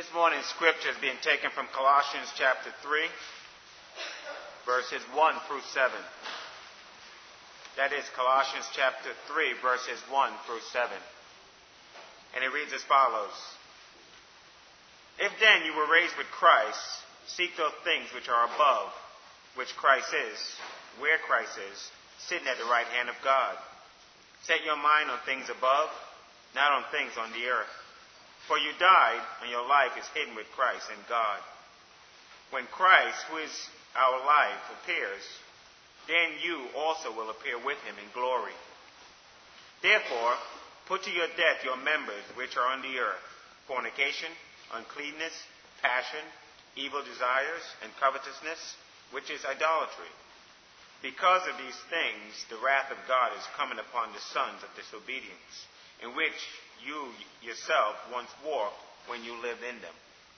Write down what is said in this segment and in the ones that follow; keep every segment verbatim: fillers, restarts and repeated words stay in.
This morning's scripture is being taken from Colossians chapter three, verses one through seven. That is Colossians chapter three, verses one through seven. And it reads as follows. If then you were raised with Christ, seek those things which are above, which Christ is, where Christ is, sitting at the right hand of God. Set your mind on things above, not on things on the earth. For you died, and your life is hidden with Christ in God. When Christ, who is our life, appears, then you also will appear with him in glory. Therefore, put to your death your members which are on the earth, fornication, uncleanness, passion, evil desires, and covetousness, which is idolatry. Because of these things, the wrath of God is coming upon the sons of disobedience, in which you yourself once walked when you lived in them.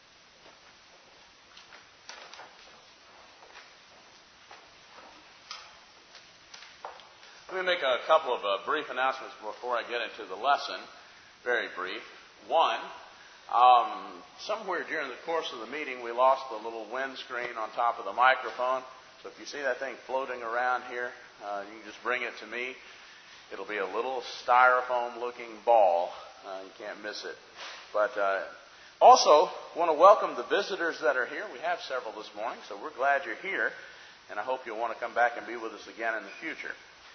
Let me make a couple of uh, brief announcements before I get into the lesson. Very brief. One, um, somewhere during the course of the meeting, we lost the little windscreen on top of the microphone. So if you see that thing floating around here, uh, you can just bring it to me. It'll be a little styrofoam-looking ball. Uh, you can't miss it. But uh, also, want to welcome the visitors that are here. We have several this morning, so we're glad you're here. And I hope you'll want to come back and be with us again in the future.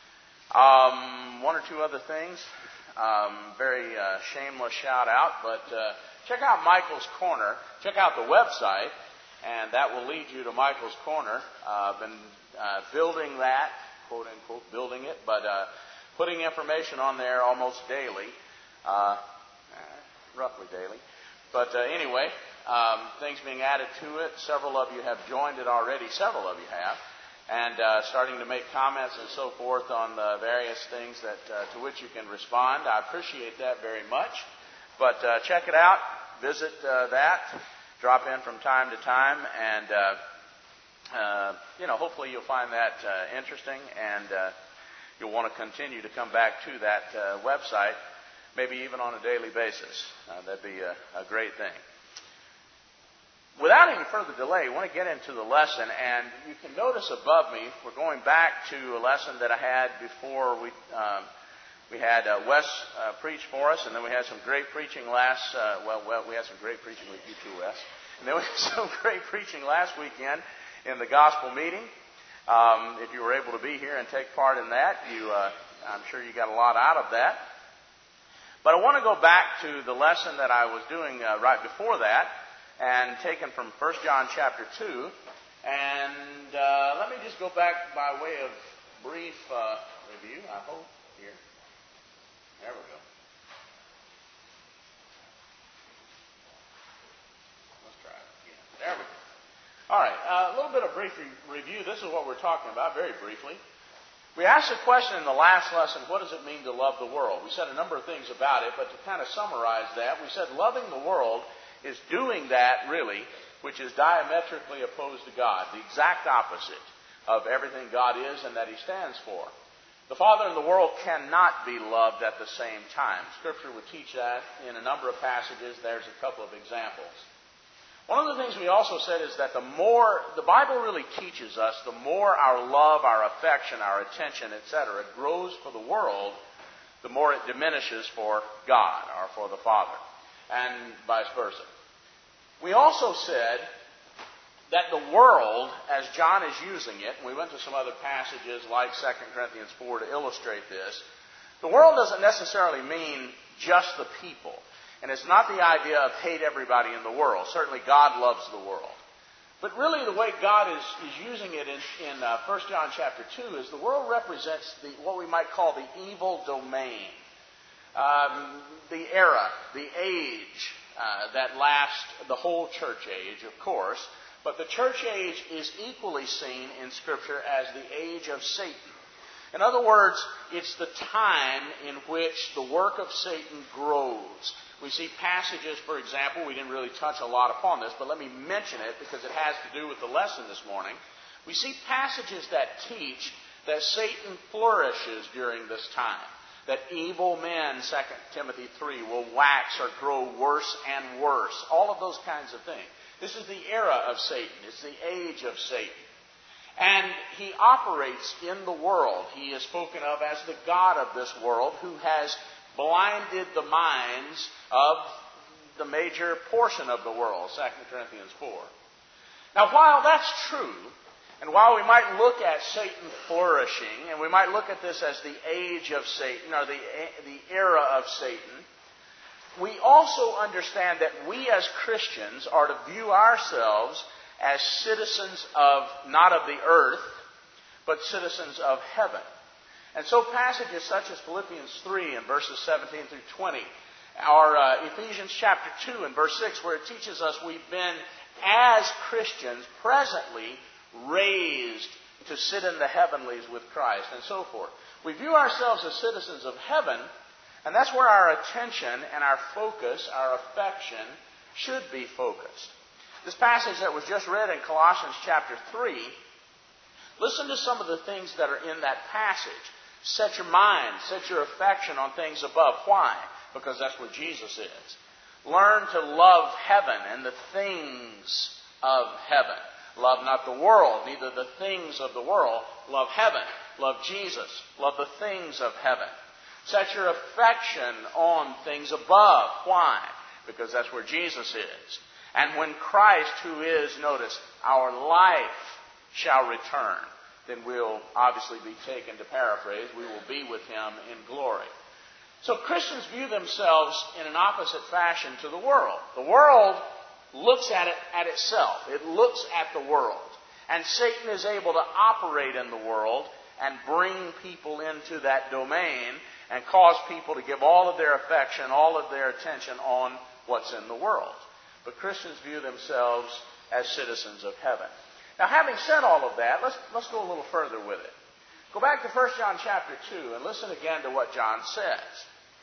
Um, one or two other things. Um, very uh, shameless shout out, but uh, check out Michael's Corner. Check out the website, and that will lead you to Michael's Corner. I've uh, been uh, building that, quote unquote, building it, but uh, putting information on there almost daily, uh, roughly daily. But uh, anyway, um, things being added to it. Several of you have joined it already. Several of you have. And uh, starting to make comments and so forth on the various things that uh, to which you can respond. I appreciate that very much. But uh, check it out. Visit uh, that. Drop in from time to time. And, uh, uh, you know, hopefully you'll find that uh, interesting. And uh, you'll want to continue to come back to that uh, website, maybe even on a daily basis. Uh, that'd be a, a great thing. Without any further delay, I want to get into the lesson, and you can notice above me, we're going back to a lesson that I had before we um, we had uh, Wes uh, preach for us, and then we had some great preaching last, uh, well, well, we had some great preaching with you too, Wes, and then we had some great preaching last weekend in the gospel meeting. Um, if you were able to be here and take part in that, you, uh, I'm sure you got a lot out of that. But I want to go back to the lesson that I was doing uh, right before that, and taken from First John chapter two. And uh, let me just go back by way of brief uh, review, I hope, here. There we go. Let's try it again. There we go. All right, uh, a little bit of brief re- review. This is what we're talking about, very briefly. We asked a question in the last lesson, what does it mean to love the world? We said a number of things about it, but to kind of summarize that, we said loving the world is doing that, really, which is diametrically opposed to God, the exact opposite of everything God is and that He stands for. The Father and the world cannot be loved at the same time. Scripture would teach that in a number of passages. There's a couple of examples. One of the things we also said is that the more, the Bible really teaches us, the more our love, our affection, our attention, et cetera, grows for the world, the more it diminishes for God or for the Father, and vice versa. We also said that the world, as John is using it, and we went to some other passages like Second Corinthians four to illustrate this, the world doesn't necessarily mean just the people. And it's not the idea of hate everybody in the world. Certainly God loves the world. But really the way God is, is using it in, in uh, First John chapter two is the world represents the, what we might call the evil domain. Um, the era, the age uh, that lasts the whole church age, of course. But the church age is equally seen in Scripture as the age of Satan. In other words, it's the time in which the work of Satan grows. We see passages, for example, we didn't really touch a lot upon this, but let me mention it because it has to do with the lesson this morning. We see passages that teach that Satan flourishes during this time. that evil men, Second Timothy three, will wax or grow worse and worse. All of those kinds of things. This is the era of Satan. It's the age of Satan. And he operates in the world. He is spoken of as the god of this world who has blinded the minds of the major portion of the world, Second Corinthians four. Now, while that's true, and while we might look at Satan flourishing, and we might look at this as the age of Satan, or the, the era of Satan, we also understand that we as Christians are to view ourselves as citizens of, not of the earth, but citizens of heaven. And so passages such as Philippians three and verses seventeen through twenty, or uh, Ephesians chapter two and verse six, where it teaches us we've been, as Christians, presently raised to sit in the heavenlies with Christ, and so forth. We view ourselves as citizens of heaven, and that's where our attention and our focus, our affection, should be focused. This passage that was just read in Colossians chapter three, listen to some of the things that are in that passage. Set your mind, set your affection on things above. Why? Because that's what Jesus is. Learn to love heaven and the things of heaven. Love not the world, neither the things of the world. Love heaven. Love Jesus. Love the things of heaven. Set your affection on things above. Why? Because that's where Jesus is. And when Christ, who is, notice, our life, shall return, then we'll obviously be taken, to paraphrase, we will be with Him in glory. So Christians view themselves in an opposite fashion to the world. The world looks at it at itself. It looks at the world. And Satan is able to operate in the world and bring people into that domain and cause people to give all of their affection, all of their attention on what's in the world. But Christians view themselves as citizens of heaven. Now, having said all of that, let's, let's go a little further with it. Go back to First John chapter two and listen again to what John says.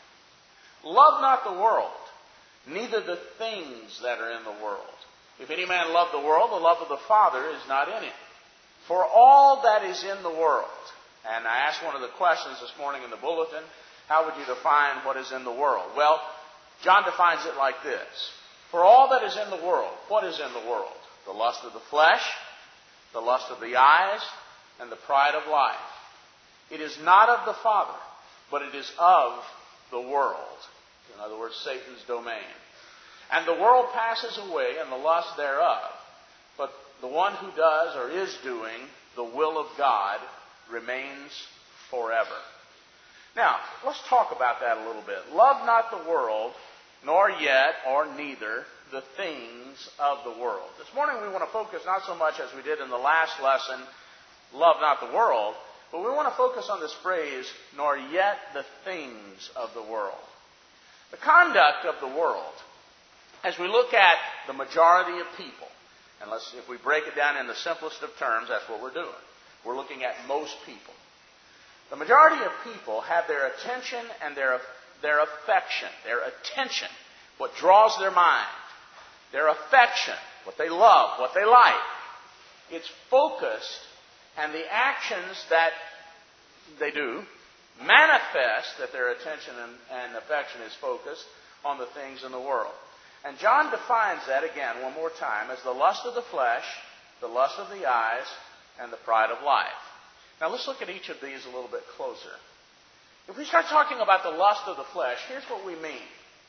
Love not the world, neither the things that are in the world. If any man love the world, the love of the Father is not in him. For all that is in the world, and I asked one of the questions this morning in the bulletin, how would you define what is in the world? Well, John defines it like this. For all that is in the world, what is in the world? The lust of the flesh, the lust of the eyes, and the pride of life. It is not of the Father, but it is of the world. In other words, Satan's domain. And the world passes away and the lust thereof, but the one who does or is doing the will of God remains forever. Now, let's talk about that a little bit. Love not the world, nor yet, or neither, the things of the world. This morning we want to focus not so much as we did in the last lesson, love not the world, but we want to focus on this phrase, nor yet the things of the world. The conduct of the world, as we look at the majority of people, and let's, if we break it down in the simplest of terms, that's what we're doing. We're looking at most people. The majority of people have their attention and their, their affection, their attention, what draws their mind, their affection, what they love, what they like. It's focused, and the actions that they do manifest that their attention and, and affection is focused on the things in the world. And John defines that, again, one more time, as the lust of the flesh, the lust of the eyes, and the pride of life. Now let's look at each of these a little bit closer. If we start talking about the lust of the flesh, here's what we mean.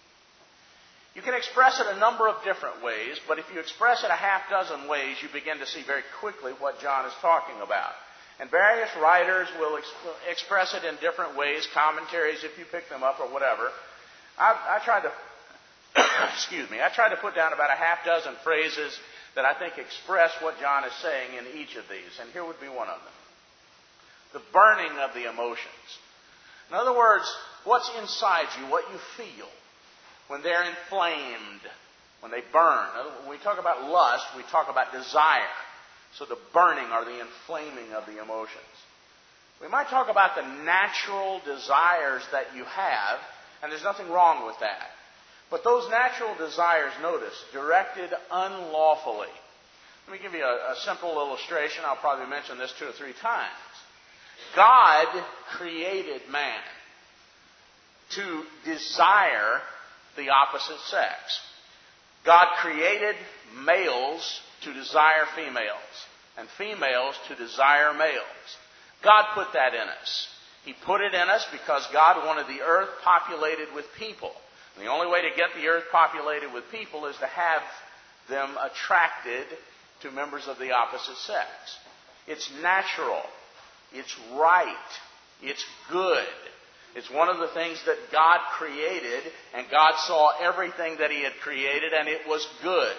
You can express it a number of different ways, but if you express it a half dozen ways, you begin to see very quickly what John is talking about. And various writers will ex- express it in different ways, commentaries if you pick them up or whatever. I, I tried to, excuse me, I tried to put down about a half dozen phrases that I think express what John is saying in each of these, and here would be one of them. The burning of the emotions. In other words, what's inside you, what you feel when they're inflamed, when they burn. When we talk about lust, we talk about desire. So the burning or the inflaming of the emotions. We might talk about the natural desires that you have, and there's nothing wrong with that. But those natural desires, notice, directed unlawfully. Let me give you a, a simple illustration. I'll probably mention this two or three times. God created man. to desire the opposite sex. God created males to desire females, and females to desire males. God put that in us. He put it in us because God wanted the earth populated with people. And the only way to get the earth populated with people is to have them attracted to members of the opposite sex. It's natural. It's right. It's good. It's one of the things that God created, and God saw everything that He had created, and it was good.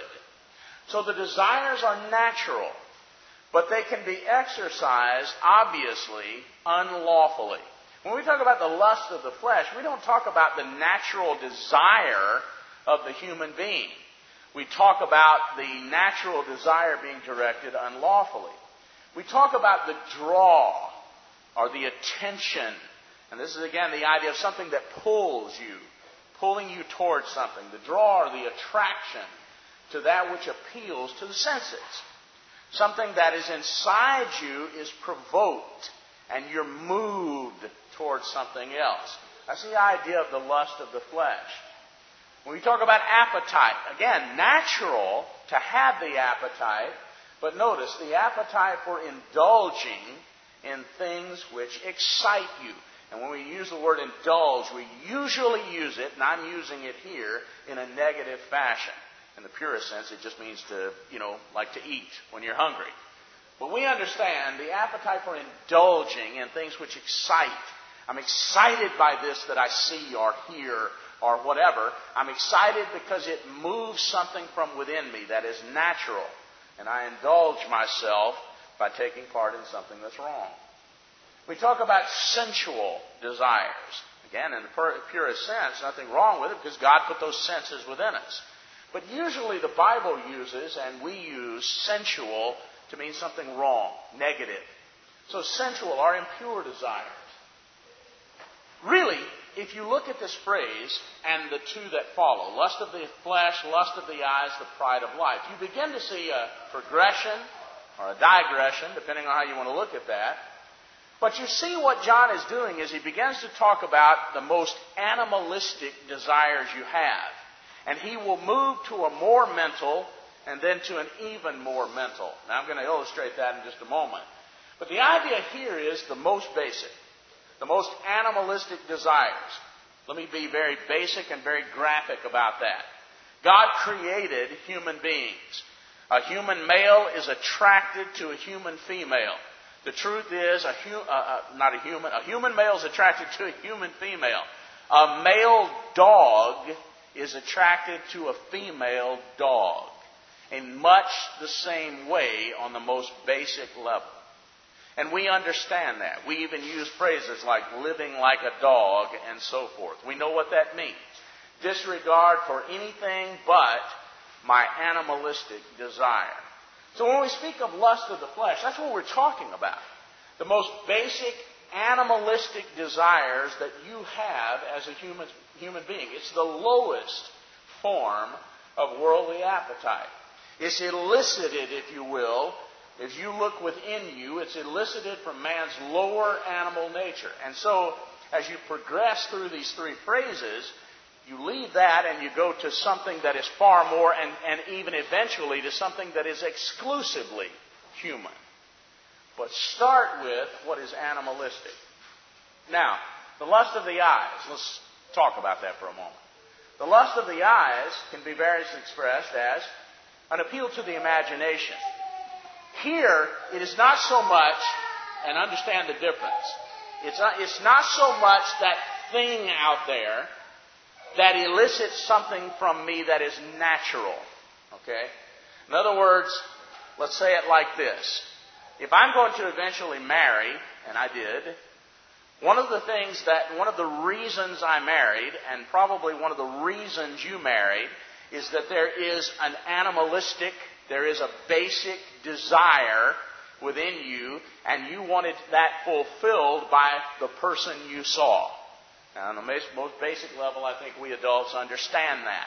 So the desires are natural, but they can be exercised, obviously, unlawfully. When we talk about the lust of the flesh, we don't talk about the natural desire of the human being. We talk about the natural desire being directed unlawfully. We talk about the draw, or the attention. And this is, again, the idea of something that pulls you, pulling you towards something. The draw, or the attraction to that which appeals to the senses. Something that is inside you is provoked, and you're moved towards something else. That's the idea of the lust of the flesh. When we talk about appetite, again, natural to have the appetite, but notice the appetite for indulging in things which excite you. And when we use the word indulge, we usually use it, and I'm using it here, in a negative fashion. In the purest sense, it just means to, you know, like to eat when you're hungry. But we understand the appetite for indulging in things which excite. I'm excited by this that I see or hear or whatever. I'm excited because it moves something from within me that is natural. And I indulge myself by taking part in something that's wrong. We talk about sensual desires. Again, in the purest sense, nothing wrong with it because God put those senses within us. But usually the Bible uses, and we use, sensual to mean something wrong, negative. So sensual are impure desires. Really, if you look at this phrase and the two that follow, lust of the flesh, lust of the eyes, the pride of life, you begin to see a progression or a digression, depending on how you want to look at that. But you see what John is doing is he begins to talk about the most animalistic desires you have. And he will move to a more mental and then to an even more mental. Now I'm going to illustrate that in just a moment. But the idea here is the most basic, the most animalistic desires. Let me be very basic and very graphic about that. God created human beings. A human male is attracted to a human female. The truth is, a hu- uh, uh, not a human, a human male is attracted to a human female. A male dog is attracted to a female dog in much the same way on the most basic level. And we understand that. We even use phrases like living like a dog and so forth. We know what that means. Disregard for anything but my animalistic desire. So when we speak of lust of the flesh, that's what we're talking about. The most basic animalistic desires that you have as a human human being. It's the lowest form of worldly appetite. It's elicited, if you will, if you look within you, it's elicited from man's lower animal nature. And so, as you progress through these three phrases, you leave that and you go to something that is far more, and, and even eventually to something that is exclusively human. But start with what is animalistic. Now, the lust of the eyes. Let's talk about that for a moment. The lust of the eyes can be variously expressed as an appeal to the imagination. Here, it is not so much, and understand the difference, it's not, it's not so much that thing out there that elicits something from me that is natural. Okay? In other words, let's say it like this. If I'm going to eventually marry, and I did, one of the things that, one of the reasons I married, and probably one of the reasons you married, is that there is an animalistic, there is a basic desire within you, and you wanted that fulfilled by the person you saw. Now, on the most basic level, I think we adults understand that.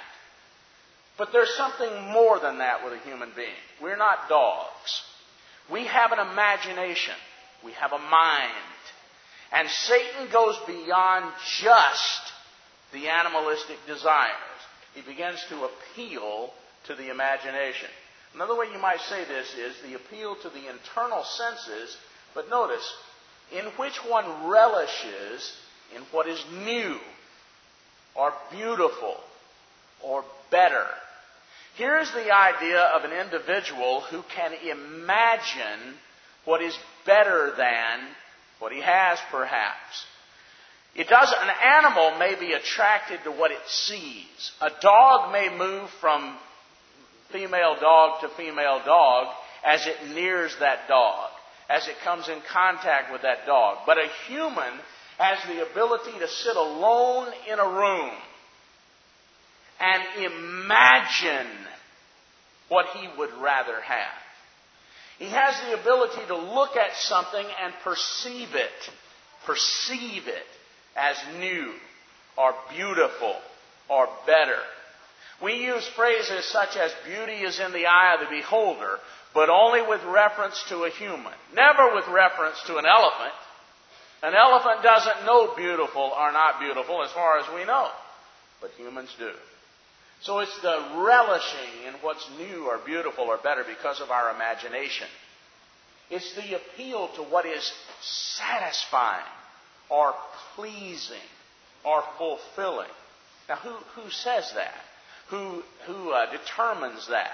But there's something more than that with a human being. We're not dogs. We have an imagination. We have a mind. And Satan goes beyond just the animalistic desires. He begins to appeal to the imagination. Another way you might say this is the appeal to the internal senses, but notice, in which one relishes in what is new, or beautiful, or better. Here's the idea of an individual who can imagine what is better than what he has, perhaps. It does. An animal may be attracted to what it sees. A dog may move from female dog to female dog as it nears that dog, as it comes in contact with that dog. But a human has the ability to sit alone in a room and imagine what he would rather have. He has the ability to look at something and perceive it, perceive it as new or beautiful or better. We use phrases such as beauty is in the eye of the beholder, but only with reference to a human, never with reference to an elephant. An elephant doesn't know beautiful or not beautiful as far as we know, but humans do. So it's the relishing in what's new or beautiful or better because of our imagination. It's the appeal to what is satisfying or pleasing or fulfilling. Now, who, who says that? Who, who uh, determines that?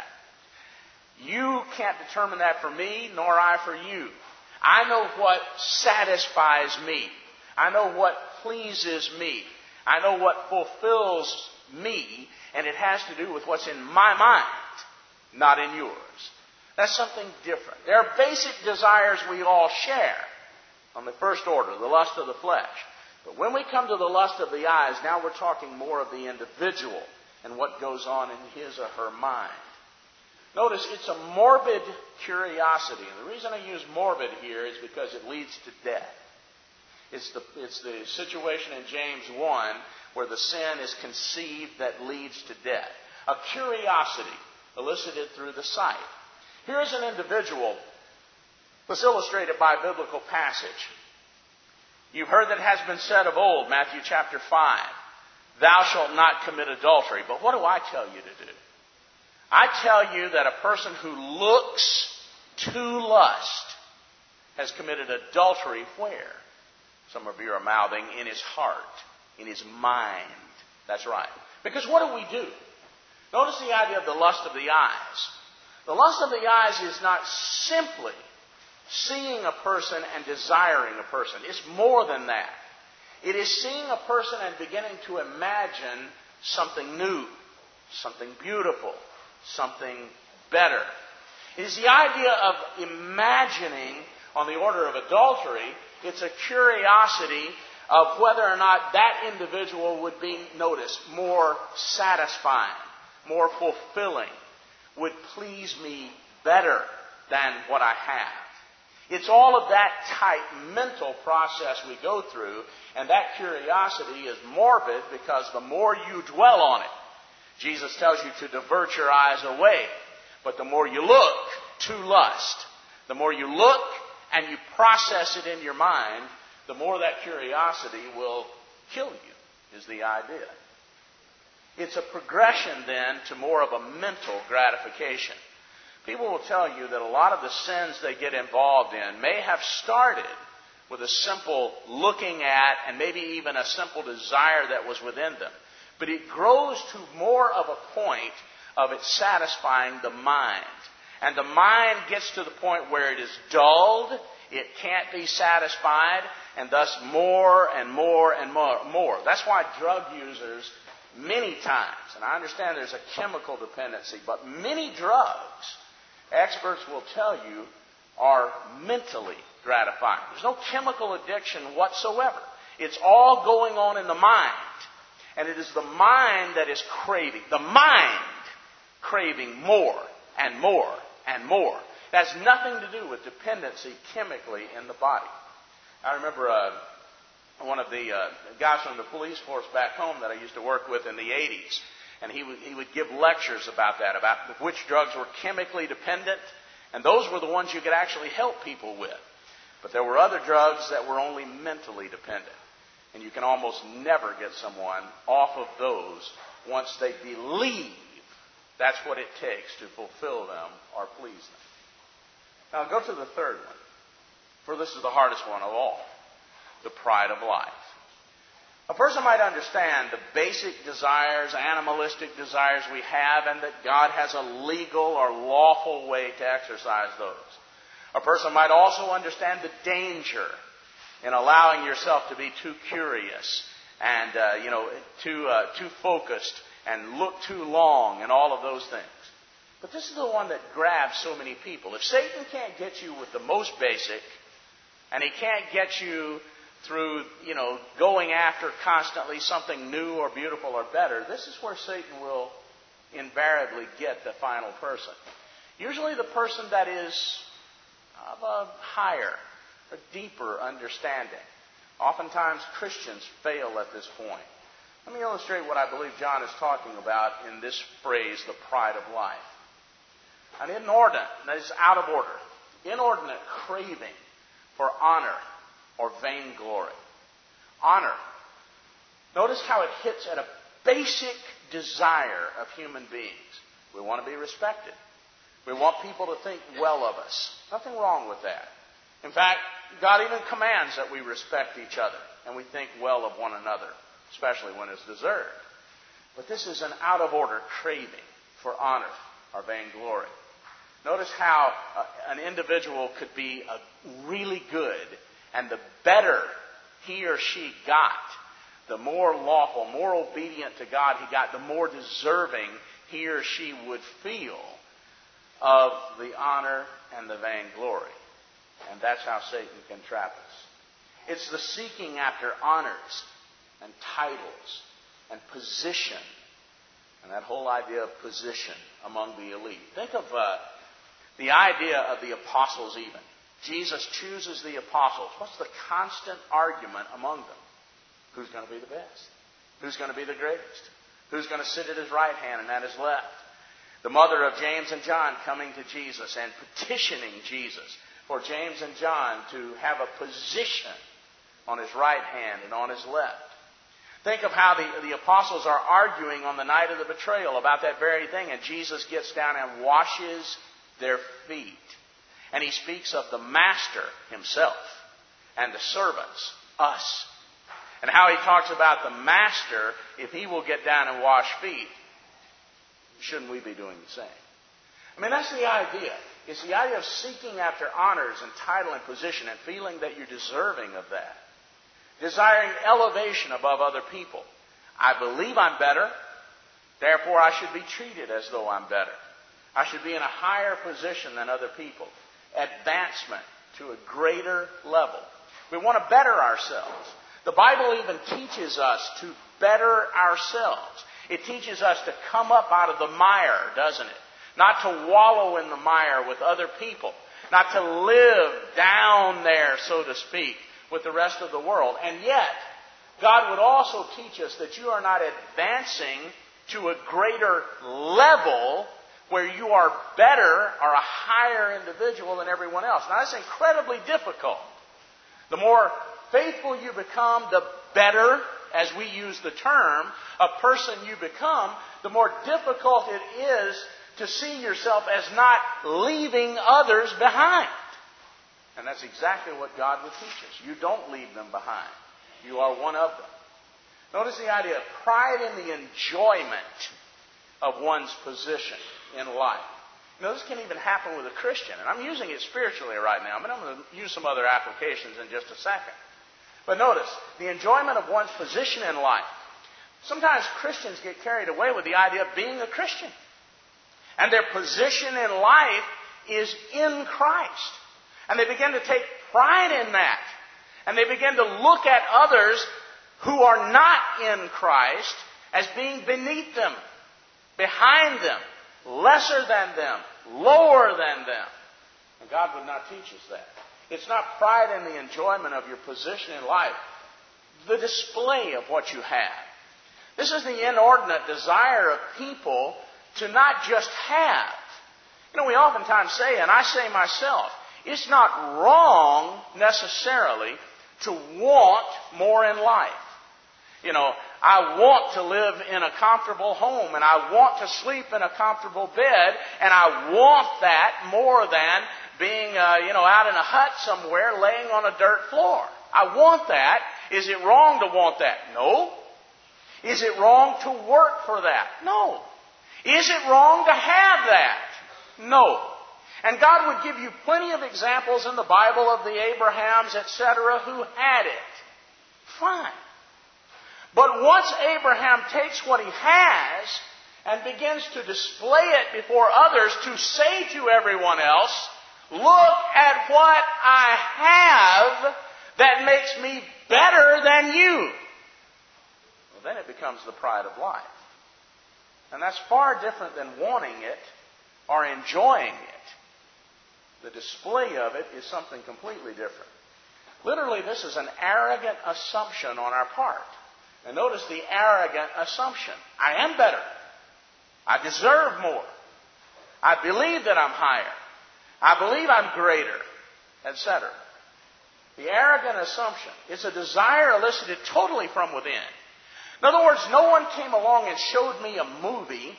You can't determine that for me, nor I for you. I know what satisfies me. I know what pleases me. I know what fulfills me, and it has to do with what's in my mind, not in yours. That's something different. There are basic desires we all share on the first order, the lust of the flesh. But when we come to the lust of the eyes, now we're talking more of the individual and what goes on in his or her mind. Notice it's a morbid curiosity. And the reason I use morbid here is because it leads to death. It's the, it's the situation in James one where the sin is conceived that leads to death. A curiosity elicited through the sight. Here's an individual that's illustrated by a biblical passage. You've heard that it has been said of old, Matthew chapter five, thou shalt not commit adultery. But what do I tell you to do? I tell you that a person who looks to lust has committed adultery where? Some of you are mouthing, in his heart, in his mind. That's right. Because what do we do? Notice the idea of the lust of the eyes. The lust of the eyes is not simply seeing a person and desiring a person. It's more than that. It is seeing a person and beginning to imagine something new, something beautiful, something better. It is the idea of imagining on the order of adultery. It's a curiosity of whether or not that individual would be, notice, more satisfying, more fulfilling, would please me better than what I have. It's all of that type mental process we go through, and that curiosity is morbid because the more you dwell on it, Jesus tells you to divert your eyes away. But the more you look to lust, the more you look and you process it in your mind, the more that curiosity will kill you, is the idea. It's a progression then to more of a mental gratification. People will tell you that a lot of the sins they get involved in may have started with a simple looking at and maybe even a simple desire that was within them. But it grows to more of a point of it satisfying the mind. And the mind gets to the point where it is dulled, it can't be satisfied, and thus more and more and more. more. That's why drug users, many times, and I understand there's a chemical dependency, but many drugs, experts will tell you, are mentally gratifying. There's no chemical addiction whatsoever. It's all going on in the mind. And it is the mind that is craving. The mind craving more and more and more. It has nothing to do with dependency chemically in the body. I remember uh, one of the uh, guys from the police force back home that I used to work with in the eighties. And he would, he would give lectures about that, about which drugs were chemically dependent. And those were the ones you could actually help people with. But there were other drugs that were only mentally dependent. And you can almost never get someone off of those once they believe that's what it takes to fulfill them or please them. Now go to the third one, for this is the hardest one of all, the pride of life. A person might understand the basic desires, animalistic desires we have, and that God has a legal or lawful way to exercise those. A person might also understand the danger in allowing yourself to be too curious and uh, you know too uh, too focused and look too long and all of those things. But this is the one that grabs so many people. If Satan can't get you with the most basic, and he can't get you through, you know, going after constantly something new or beautiful or better, this is where Satan will invariably get the final person. Usually the person that is of a higher, a deeper understanding. Oftentimes Christians fail at this point. Let me illustrate what I believe John is talking about in this phrase, the pride of life. An inordinate, that is out of order, inordinate craving for honor or vainglory. Honor. Notice how it hits at a basic desire of human beings. We want to be respected. We want people to think well of us. Nothing wrong with that. In fact, God even commands that we respect each other and we think well of one another, especially when it's deserved. But this is an out-of-order craving for honor or vainglory. Notice how uh, an individual could be a really good, and the better he or she got, the more lawful, more obedient to God he got, the more deserving he or she would feel of the honor and the vainglory. And that's how Satan can trap us. It's the seeking after honors and titles and position. And that whole idea of position among the elite. Think of uh, the idea of the apostles even. Jesus chooses the apostles. What's the constant argument among them? Who's going to be the best? Who's going to be the greatest? Who's going to sit at his right hand and at his left? The mother of James and John coming to Jesus and petitioning Jesus for James and John to have a position on his right hand and on his left. Think of how the, the apostles are arguing on the night of the betrayal about that very thing, and Jesus gets down and washes their feet. And he speaks of the master himself and the servants, us. And how he talks about the master, if he will get down and wash feet, shouldn't we be doing the same? I mean, that's the idea. It's the idea of seeking after honors and title and position and feeling that you're deserving of that. Desiring elevation above other people. I believe I'm better, therefore I should be treated as though I'm better. I should be in a higher position than other people. Advancement to a greater level. We want to better ourselves. The Bible even teaches us to better ourselves. It teaches us to come up out of the mire, doesn't it? Not to wallow in the mire with other people. Not to live down there, so to speak, with the rest of the world. And yet, God would also teach us that you are not advancing to a greater level where you are better or a higher individual than everyone else. Now, that's incredibly difficult. The more faithful you become, the better, as we use the term, a person you become, the more difficult it is to see yourself as not leaving others behind. And that's exactly what God would teach us. You don't leave them behind. You are one of them. Notice the idea of pride in the enjoyment of one's position in life. You know, this can even happen with a Christian. And I'm using it spiritually right now. I mean, I'm going to use some other applications in just a second. But notice, the enjoyment of one's position in life. Sometimes Christians get carried away with the idea of being a Christian. And their position in life is in Christ. And they begin to take pride in that. And they begin to look at others who are not in Christ as being beneath them, behind them, lesser than them, lower than them. And God would not teach us that. It's not pride in the enjoyment of your position in life, the display of what you have. This is the inordinate desire of people to not just have. You know, we oftentimes say, and I say myself, it's not wrong necessarily to want more in life. You know, I want to live in a comfortable home, and I want to sleep in a comfortable bed, and I want that more than being, uh, you know, out in a hut somewhere laying on a dirt floor. I want that. Is it wrong to want that? No. Is it wrong to work for that? No. Is it wrong to have that? No. And God would give you plenty of examples in the Bible of the Abrahams, et cetera, who had it. Fine. But once Abraham takes what he has and begins to display it before others to say to everyone else, look at what I have that makes me better than you. Well, then it becomes the pride of life. And that's far different than wanting it or enjoying it. The display of it is something completely different. Literally, this is an arrogant assumption on our part. And notice the arrogant assumption. I am better. I deserve more. I believe that I'm higher. I believe I'm greater, et cetera. The arrogant assumption is a desire elicited totally from within. In other words, no one came along and showed me a movie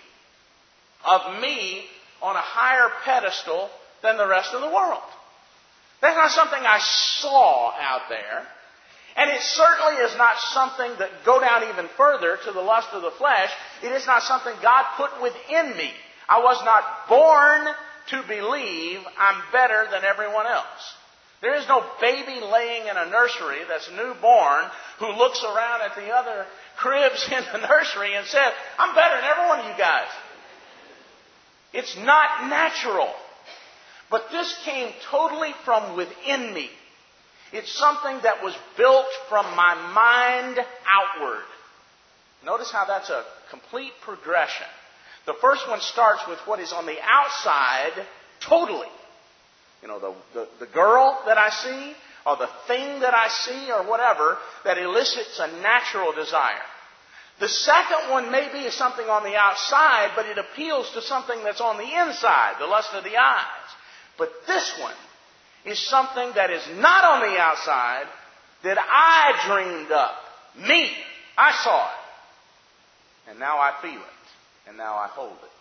of me on a higher pedestal than the rest of the world. That's not something I saw out there. And it certainly is not something that, go down even further to the lust of the flesh, it is not something God put within me. I was not born to believe I'm better than everyone else. There is no baby laying in a nursery that's newborn who looks around at the other cribs in the nursery and says, I'm better than every one of you guys. It's not natural. But this came totally from within me. It's something that was built from my mind outward. Notice how that's a complete progression. The first one starts with what is on the outside totally. You know, the, the, the girl that I see, or the thing that I see, or whatever, that elicits a natural desire. The second one maybe is something on the outside, but it appeals to something that's on the inside, the lust of the eyes. But this one is something that is not on the outside, that I dreamed up. Me. I saw it. And now I feel it. And now I hold it.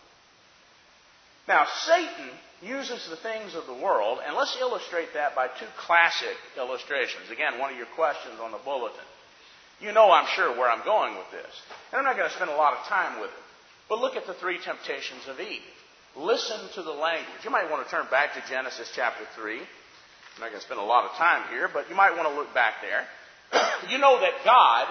Now, Satan uses the things of the world, and let's illustrate that by two classic illustrations. Again, one of your questions on the bulletin. You know, I'm sure, where I'm going with this. And I'm not going to spend a lot of time with it. But look at the three temptations of Eve. Listen to the language. You might want to turn back to Genesis chapter three. I'm not going to spend a lot of time here, but you might want to look back there. You know that God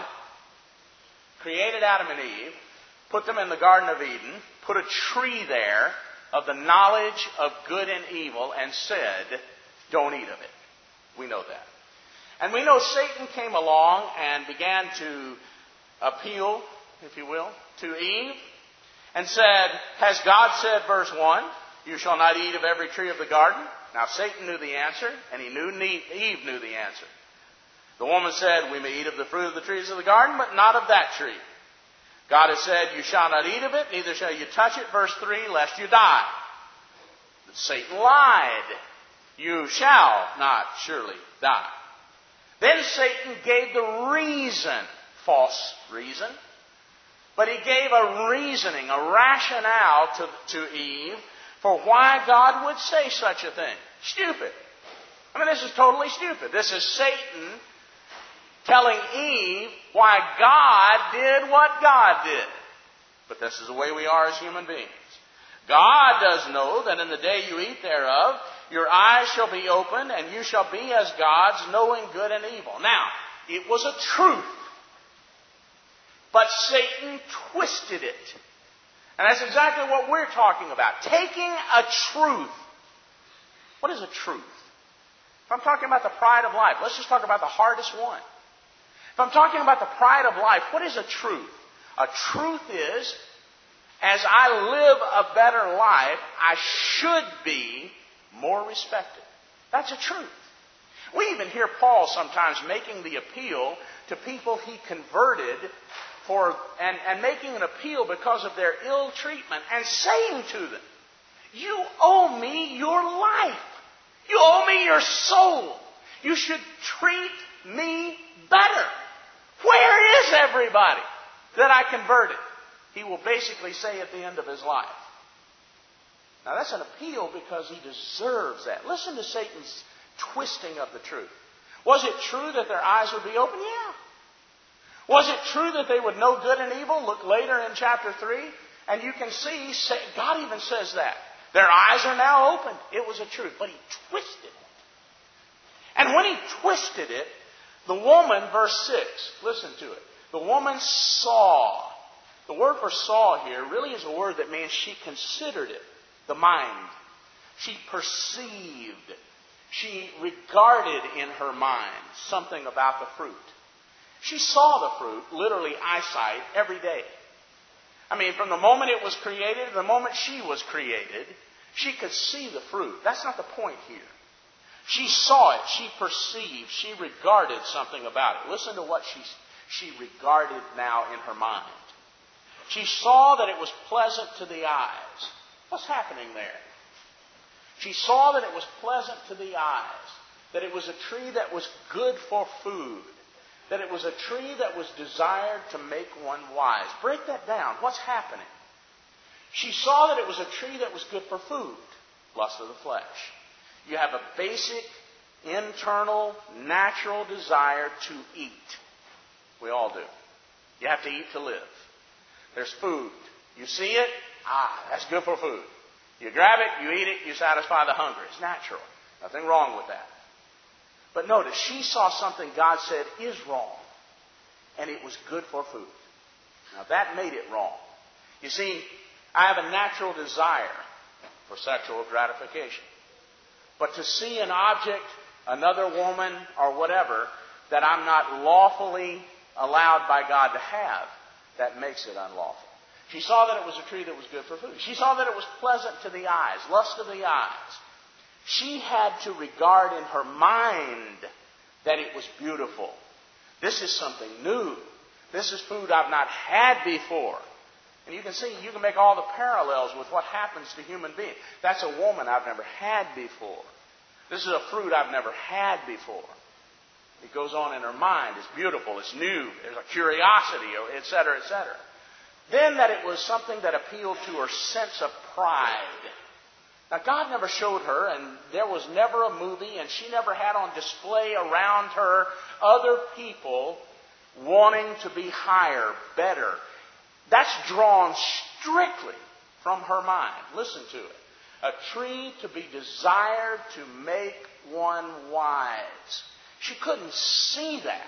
created Adam and Eve, put them in the Garden of Eden, put a tree there of the knowledge of good and evil, and said, don't eat of it. We know that. And we know Satan came along and began to appeal, if you will, to Eve, and said, has God said, verse one, you shall not eat of every tree of the garden? Now, Satan knew the answer, and he knew Eve knew the answer. The woman said, we may eat of the fruit of the trees of the garden, but not of that tree. God has said, you shall not eat of it, neither shall you touch it, verse three, lest you die. But Satan lied. You shall not surely die. Then Satan gave the reason, false reason, but he gave a reasoning, a rationale to, to Eve for why God would say such a thing. Stupid. I mean, this is totally stupid. This is Satan telling Eve why God did what God did. But this is the way we are as human beings. God does know that in the day you eat thereof, your eyes shall be opened, and you shall be as gods, knowing good and evil. Now, it was a truth. But Satan twisted it. And that's exactly what we're talking about. Taking a truth. What is a truth? If I'm talking about the pride of life, let's just talk about the hardest one. If I'm talking about the pride of life, what is a truth? A truth is, as I live a better life, I should be more respected. That's a truth. We even hear Paul sometimes making the appeal to people he converted for, and, and making an appeal because of their ill treatment and saying to them, you owe me your life. You owe me your soul. You should treat me better. Where is everybody that I converted? He will basically say at the end of his life. Now that's an appeal because he deserves that. Listen to Satan's twisting of the truth. Was it true that their eyes would be open? Yeah. Was it true that they would know good and evil? Look later in chapter three. And you can see, God even says that. Their eyes are now opened. It was a truth. But he twisted it. And when he twisted it, the woman, verse six, listen to it. The woman saw. The word for saw here really is a word that means she considered it. The mind. She perceived. She regarded in her mind something about the fruit. She saw the fruit, literally eyesight, every day. I mean, from the moment it was created to the moment she was created, she could see the fruit. That's not the point here. She saw it. She perceived. She regarded something about it. Listen to what she, she regarded now in her mind. She saw that it was pleasant to the eyes. What's happening there? She saw that it was pleasant to the eyes, that it was a tree that was good for food, that it was a tree that was desired to make one wise. Break that down. What's happening? She saw that it was a tree that was good for food, lust of the flesh. You have a basic, internal, natural desire to eat. We all do. You have to eat to live. There's food. You see it? Ah, that's good for food. You grab it, you eat it, you satisfy the hunger. It's natural. Nothing wrong with that. But notice, she saw something God said is wrong. And it was good for food. Now that made it wrong. You see, I have a natural desire for sexual gratification. But to see an object, another woman, or whatever, that I'm not lawfully allowed by God to have, that makes it unlawful. She saw that it was a tree that was good for food. She saw that it was pleasant to the eyes, lust of the eyes. She had to regard in her mind that it was beautiful. This is something new. This is food I've not had before. And you can see, you can make all the parallels with what happens to human beings. That's a woman I've never had before. This is a fruit I've never had before. It goes on in her mind. It's beautiful. It's new. There's a curiosity, et cetera, et cetera. Then that it was something that appealed to her sense of pride. Now, God never showed her, and there was never a movie, and she never had on display around her other people wanting to be higher, better. That's drawn strictly from her mind. Listen to it. A tree to be desired to make one wise. She couldn't see that.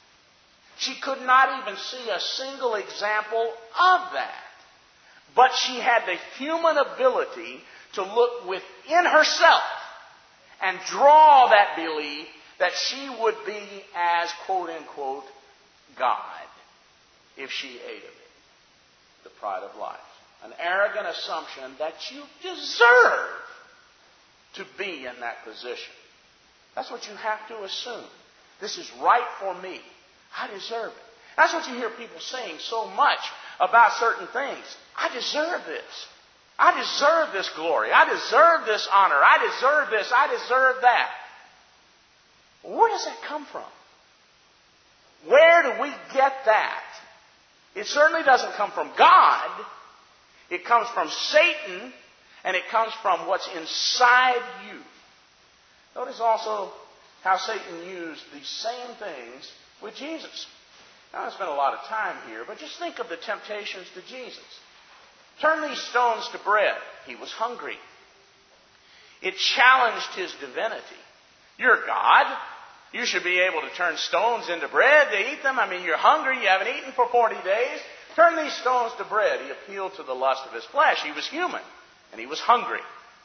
She could not even see a single example of that. But she had the human ability to look within herself and draw that belief that she would be as, quote unquote, God if she ate of it. The pride of life. An arrogant assumption that you deserve to be in that position. That's what you have to assume. This is right for me. I deserve it. That's what you hear people saying so much about certain things. I deserve this. I deserve this glory. I deserve this honor. I deserve this. I deserve that. Where does that come from? Where do we get that? It certainly doesn't come from God. It comes from Satan, and it comes from what's inside you. Notice also how Satan used these same things with Jesus. Now, I spent a lot of time here, but just think of the temptations to Jesus. Turn these stones to bread. He was hungry. It challenged his divinity. You're God. You should be able to turn stones into bread to eat them. I mean, you're hungry. You haven't eaten for forty days. Turn these stones to bread. He appealed to the lust of his flesh. He was human, and he was hungry.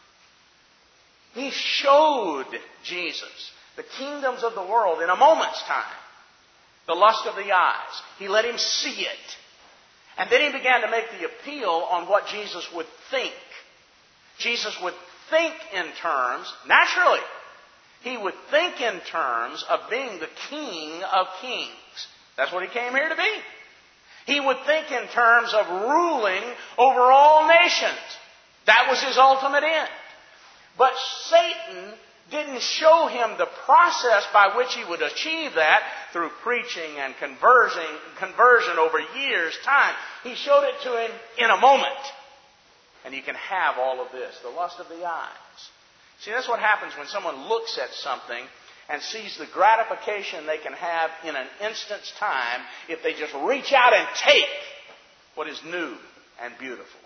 He showed Jesus the kingdoms of the world in a moment's time. The lust of the eyes. He let him see it. And then he began to make the appeal on what Jesus would think. Jesus would think in terms, naturally, he would think in terms of being the King of kings. That's what he came here to be. He would think in terms of ruling over all nations. That was his ultimate end. But Satan didn't show him the process by which he would achieve that through preaching and conversion, conversion over years' time. He showed it to him in a moment. And you can have all of this, the lust of the eyes. See, that's what happens when someone looks at something and sees the gratification they can have in an instant's time if they just reach out and take what is new and beautiful,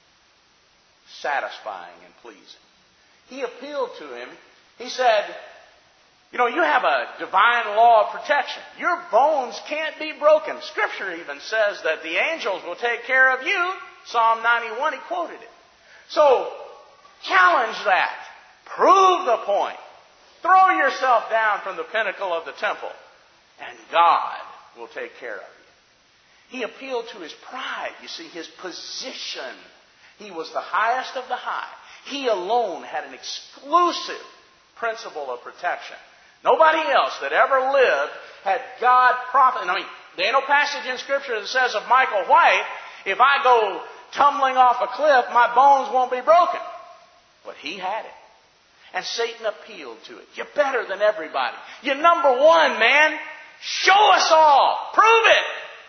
satisfying and pleasing. He appealed to him. He said, you know, you have a divine law of protection. Your bones can't be broken. Scripture even says that the angels will take care of you. Psalm ninety-one, he quoted it. So, challenge that. Prove the point. Throw yourself down from the pinnacle of the temple, and God will take care of you. He appealed to his pride. You see, his position. He was the highest of the high. He alone had an exclusive principle of protection. Nobody else that ever lived had God prophesied. I mean, there ain't no passage in Scripture that says of Michael White, if I go tumbling off a cliff, my bones won't be broken. But he had it. And Satan appealed to it. You're better than everybody. You're number one, man. Show us all. Prove it.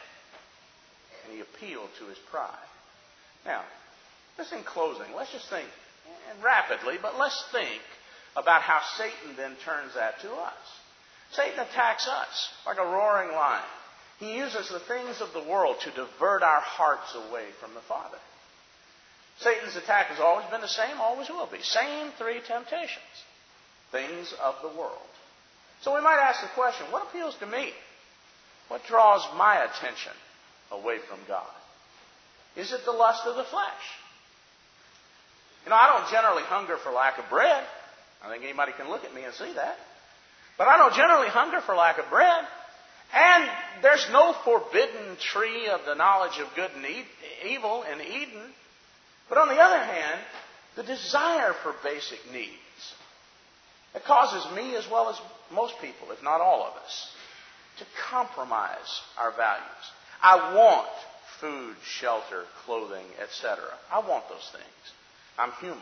And he appealed to his pride. Now, just in closing, let's just think, and rapidly, but let's think about how Satan then turns that to us. Satan attacks us like a roaring lion. He uses the things of the world to divert our hearts away from the Father. Satan's attack has always been the same, always will be. Same three temptations. Things of the world. So we might ask the question, what appeals to me? What draws my attention away from God? Is it the lust of the flesh? You know, I don't generally hunger for lack of bread. I think anybody can look at me and see that. But I don't generally hunger for lack of bread. And there's no forbidden tree of the knowledge of good and evil in Eden. But on the other hand, the desire for basic needs, it causes me as well as most people, if not all of us, to compromise our values. I want food, shelter, clothing, et cetera. I want those things. I'm human.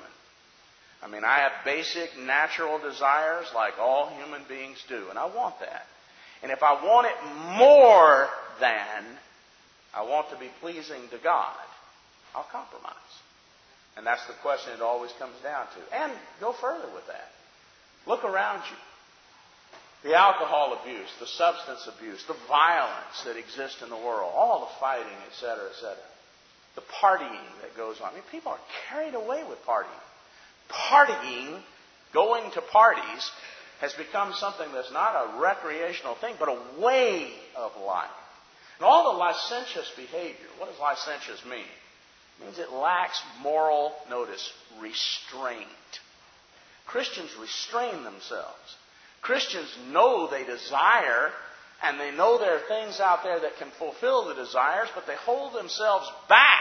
I mean, I have basic natural desires like all human beings do, and I want that. And if I want it more than I want to be pleasing to God, I'll compromise. And that's the question it always comes down to. And go further with that. Look around you. The alcohol abuse, the substance abuse, the violence that exists in the world, all the fighting, et cetera, et cetera. The partying that goes on. I mean, people are carried away with partying. Partying, going to parties, has become something that's not a recreational thing, but a way of life. And all the licentious behavior, what does licentious mean? It means it lacks moral, notice, restraint. Christians restrain themselves. Christians know they desire, and they know there are things out there that can fulfill the desires, but they hold themselves back.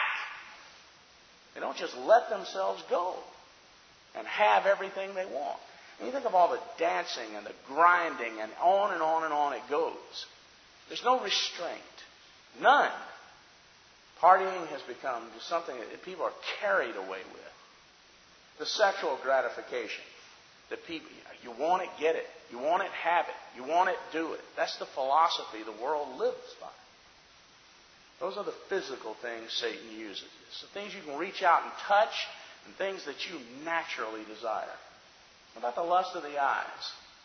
They don't just let themselves go and have everything they want. And you think of all the dancing and the grinding and on and on and on it goes. There's no restraint. None. Partying has become just something that people are carried away with. The sexual gratification. That people, you want it, get it. You want it, have it. You want it, do it. That's the philosophy the world lives by. Those are the physical things Satan uses. It's the things you can reach out and touch and things that you naturally desire. What about the lust of the eyes?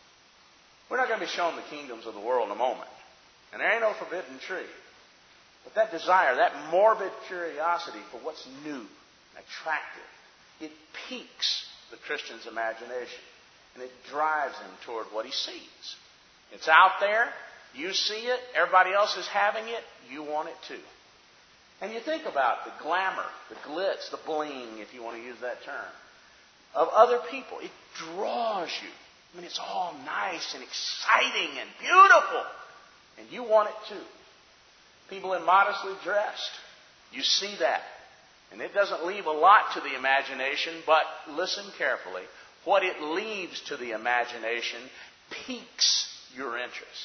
We're not going to be shown the kingdoms of the world in a moment. And there ain't no forbidden tree. But that desire, that morbid curiosity for what's new and attractive, it piques the Christian's imagination. And it drives him toward what he sees. It's out there. You see it. Everybody else is having it. You want it too. And you think about the glamour, the glitz, the bling, if you want to use that term, of other people. It draws you. I mean, it's all nice and exciting and beautiful. And you want it too. People immodestly dressed. You see that. And it doesn't leave a lot to the imagination, but listen carefully. What it leaves to the imagination piques your interest.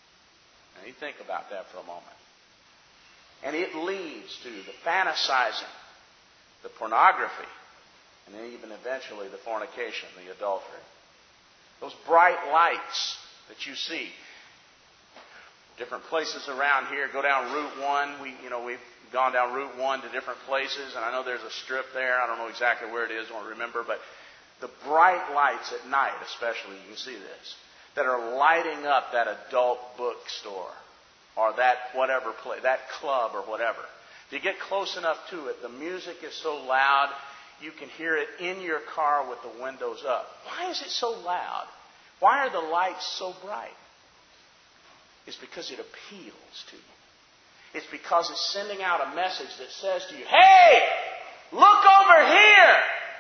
Now you think about that for a moment. And it leads to the fantasizing, the pornography, and then even eventually the fornication, the adultery. Those bright lights that you see. Different places around here. Go down Route one. We, you know, we've gone down Route one to different places, and I know there's a strip there. I don't know exactly where it is. I don't remember, but the bright lights at night, especially, you can see this, that are lighting up that adult bookstore or that whatever play, that club or whatever. If you get close enough to it, the music is so loud you can hear it in your car with the windows up. Why is it so loud? Why are the lights so bright? It's because it appeals to you. It's because it's sending out a message that says to you, hey, look over here.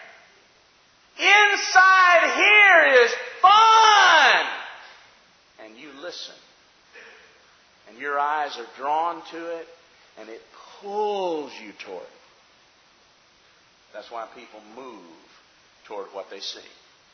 Inside here is fun. And you listen. And your eyes are drawn to it, and it pulls you toward it. That's why people move toward what they see.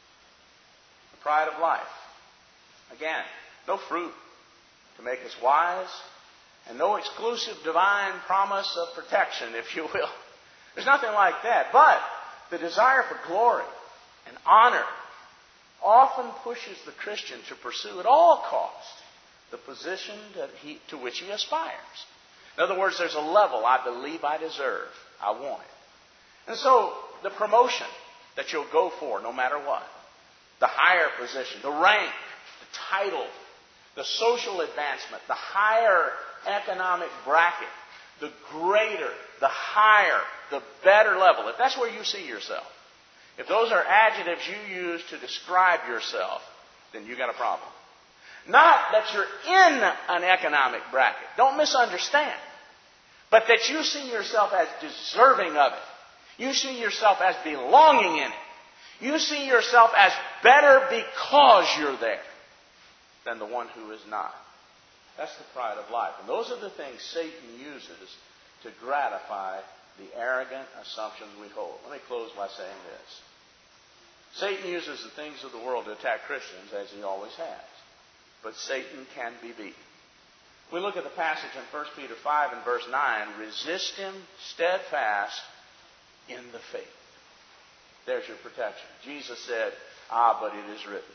The pride of life. Again, no fruit to make us wise, and no exclusive divine promise of protection, if you will. There's nothing like that. But the desire for glory and honor often pushes the Christian to pursue at all costs the position that he, to which he aspires. In other words, there's a level I believe I deserve. I want it. And so the promotion that you'll go for no matter what, the higher position, the rank, the title, the social advancement, the higher economic bracket, the greater, the higher, the better level. If that's where you see yourself, if those are adjectives you use to describe yourself, then you got a problem. Not that you're in an economic bracket. Don't misunderstand. But that you see yourself as deserving of it. You see yourself as belonging in it. You see yourself as better because you're there than the one who is not. That's the pride of life. And those are the things Satan uses to gratify the arrogant assumptions we hold. Let me close by saying this. Satan uses the things of the world to attack Christians, as he always has. But Satan can be beaten. We look at the passage in First Peter five and verse nine. Resist him steadfast in the faith. There's your protection. Jesus said, ah, but it is written.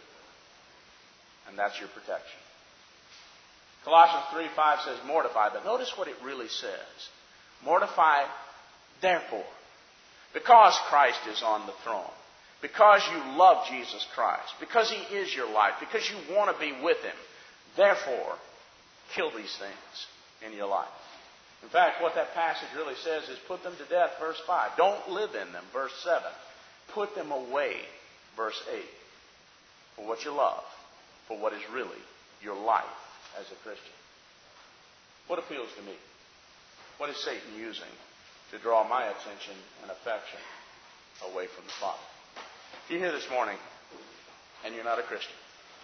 And that's your protection. Colossians three five says mortify, but notice what it really says. Mortify, therefore, because Christ is on the throne, because you love Jesus Christ, because He is your life, because you want to be with Him, therefore, kill these things in your life. In fact, what that passage really says is put them to death, verse five. Don't live in them, verse seven. Put them away, verse eight, for what you love, for what is really your life as a Christian. What appeals to me? What is Satan using to draw my attention and affection away from the Father? If you're here this morning and you're not a Christian,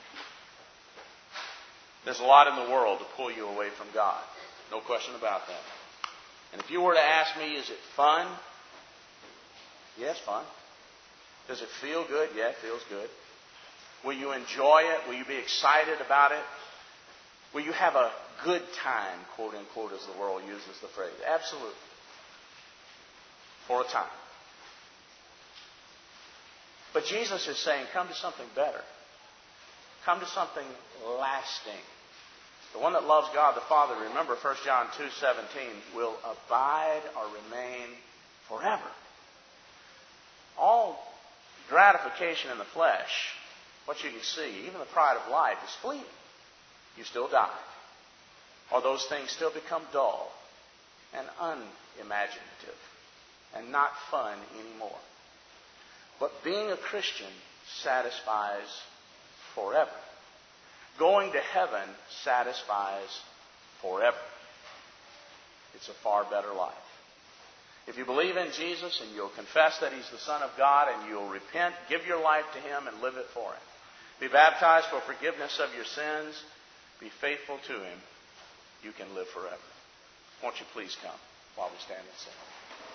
there's a lot in the world to pull you away from God. No question about that. And if you were to ask me, is it fun? Yes, fun. Does it feel good? Yeah, it feels good. Will you enjoy it? Will you be excited about it? Will you have a good time, quote unquote, as the world uses the phrase? Absolutely. For a time. But Jesus is saying, come to something better. Come to something lasting. The one that loves God the Father, remember First John two seventeen, will abide or remain forever. All gratification in the flesh, what you can see, even the pride of life, is fleeting. You still die. Or those things still become dull and unimaginative and not fun anymore. But being a Christian satisfies forever. Going to heaven satisfies forever. It's a far better life. If you believe in Jesus and you'll confess that He's the Son of God and you'll repent, give your life to Him and live it for Him. Be baptized for forgiveness of your sins. Be faithful to Him. You can live forever. Won't you please come while we stand and sing?